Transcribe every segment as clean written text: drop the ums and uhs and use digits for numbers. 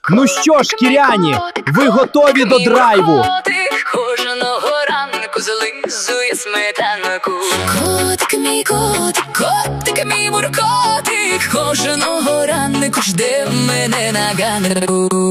Ну що ж, кіряні, ви готові до драйву? Кожного ранку зализує сметанку. Котик мій муркотик, кожного ранку жде мене на ганку.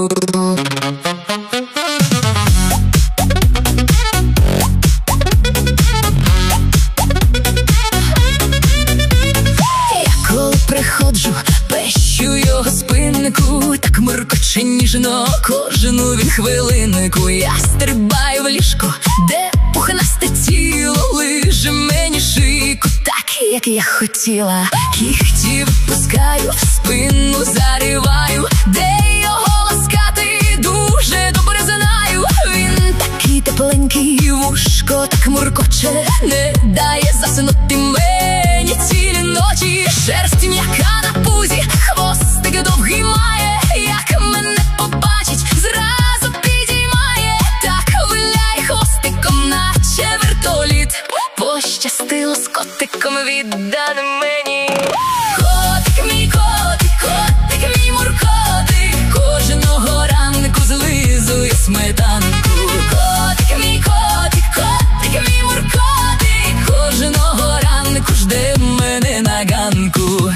Я коли приходжу, пещу його спинку, так муркоче ніжно кожну він хвилинку. Я стрибаю в ліжко, де пухнасте тіло лиже мені шийку, так як я хотіла. Кіхті випускаю, в спину зариваю, де його ласкати дуже добре знаю. Він такий тепленький, вушко так муркоче, не дає заснути мені цілі ночі. Шерсть м'яка на пузі, хвостик довгий має, як мене побачить, зразу підіймає. Так виляє хвостиком, наче вертоліт. Пощастило з котиком відданим мені. Котик мій котик, котик мій муркотик, кожного ранку злизує сметанку. Котик мій котик, котик мій муркотик, кожного ранку жде мене на ганку.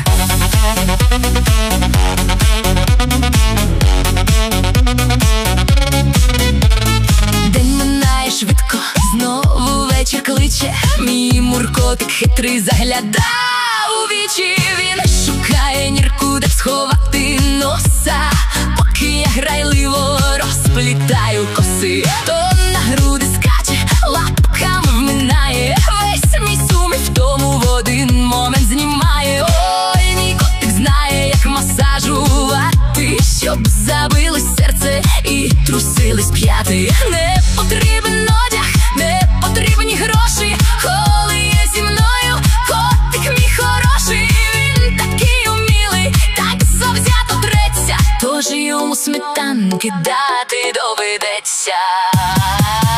День минає швидко, знову вечір кличе. Мій муркотик хитрий загляда у вічі. Він шукає нірку, де б сховати носа, поки я грайливо розплітаю коси. То на груди скаче, лапками вминає, весь мій сум і втому в один момент знімає. Ой, мій котик знає, як масажувати, щоб забилось серце і трусились п'яти. Не потрібен одяг, не потрібні гроші, коли є зі мною котик мій хороший. Він такий умілий, так завзято треться, тож йому сметанки дати доведеться.